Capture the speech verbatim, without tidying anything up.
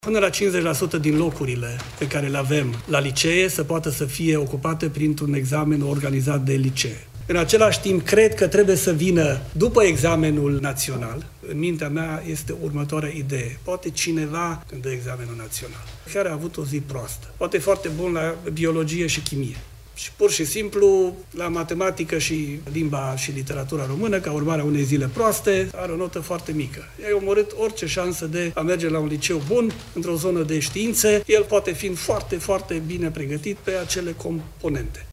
Până la cincizeci la sută din locurile pe care le avem la licee să poată să fie ocupate printr-un examen organizat de licee. În același timp, cred că trebuie să vină după examenul național. În mintea mea este următoarea idee. Poate cineva, când dă examenul național, care a avut o zi proastă, poate foarte bun la biologie și chimie, și pur și simplu la matematică și limba și literatura română, ca urmare a unei zile proaste, are o notă foarte mică. I-a omorât orice șansă de a merge la un liceu bun, într-o zonă de științe, el poate fi foarte, foarte bine pregătit pe acele componente.